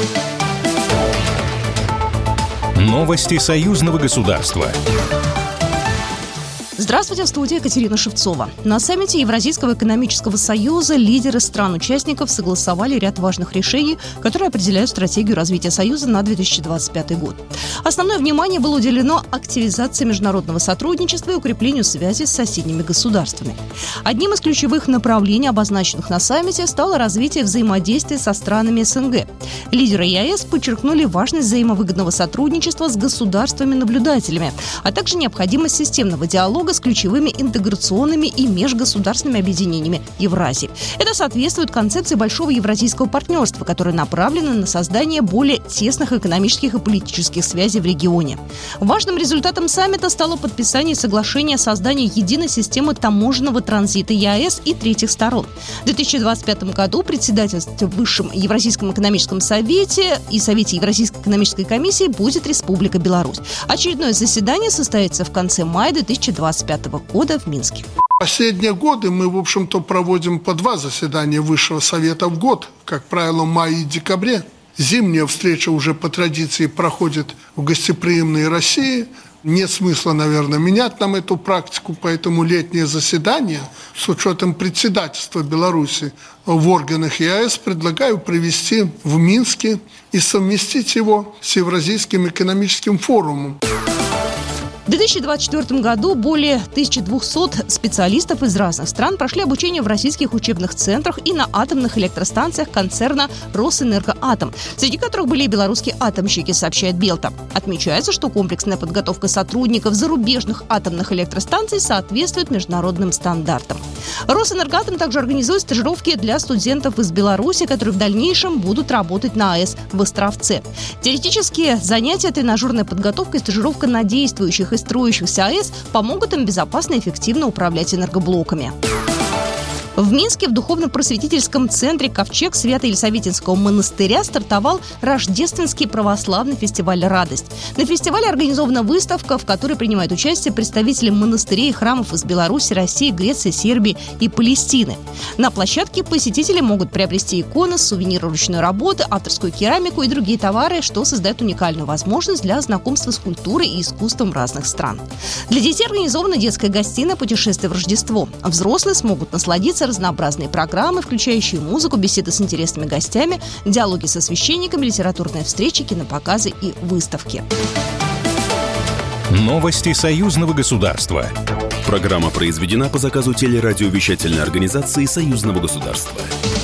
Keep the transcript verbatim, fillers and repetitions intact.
Новости союзного государства. Здравствуйте, в студии Екатерина Шевцова. На саммите Евразийского экономического союза лидеры стран-участников согласовали ряд важных решений, которые определяют стратегию развития Союза на две тысячи двадцать пятый год. Основное внимание было уделено активизации международного сотрудничества и укреплению связи с соседними государствами. Одним из ключевых направлений, обозначенных на саммите, стало развитие взаимодействия со странами СНГ. Лидеры ЕАЭС подчеркнули важность взаимовыгодного сотрудничества с государствами-наблюдателями, а также необходимость системного диалога с ключевыми интеграционными и межгосударственными объединениями Евразии. Это соответствует концепции Большого евразийского партнерства, которое направлено на создание более тесных экономических и политических связей в регионе. Важным результатом саммита стало подписание соглашения о создании единой системы таможенного транзита ЕАЭС и третьих сторон. В две тысячи двадцать пятом году председательство в Высшем Евразийском экономическом совете и Совете Евразийской экономической комиссии будет Республика Беларусь. Очередное заседание состоится в конце мая две тысячи двадцать пятого года в Минске. Последние годы мы, в общем-то, проводим по два заседания Высшего Совета в год, как правило, в мае и декабре. Зимняя встреча уже по традиции проходит в гостеприимной России. Нет смысла, наверное, менять нам эту практику, поэтому летнее заседание с учетом председательства Беларуси в органах ЕАЭС предлагаю провести в Минске и совместить его с Евразийским экономическим форумом. В две тысячи двадцать четвёртом году более тысячи двухсот специалистов из разных стран прошли обучение в российских учебных центрах и на атомных электростанциях концерна «Росэнергоатом», среди которых были и белорусские атомщики, сообщает Белта. Отмечается, что комплексная подготовка сотрудников зарубежных атомных электростанций соответствует международным стандартам. «Росэнергоатом» также организует стажировки для студентов из Беларуси, которые в дальнейшем будут работать на АЭС в Островце. Теоретические занятия, тренажерная подготовка и стажировка на действующих и строящихся АЭС помогут им безопасно и эффективно управлять энергоблоками. В Минске в духовно-просветительском центре «Ковчег» Свято-Елисаветинского монастыря стартовал рождественский православный фестиваль «Радость». На фестивале организована выставка, в которой принимают участие представители монастырей и храмов из Беларуси, России, Греции, Сербии и Палестины. На площадке посетители могут приобрести иконы, сувениры ручной работы, авторскую керамику и другие товары, что создает уникальную возможность для знакомства с культурой и искусством разных стран. Для детей организована детская гостиная «Путешествие в Рождество». Взрослые смогут насладиться разнообразные программы, включающие музыку, беседы с интересными гостями, диалоги со священниками, литературные встречи, кинопоказы и выставки. Новости союзного государства. Программа произведена по заказу телерадиовещательной организации Союзного государства.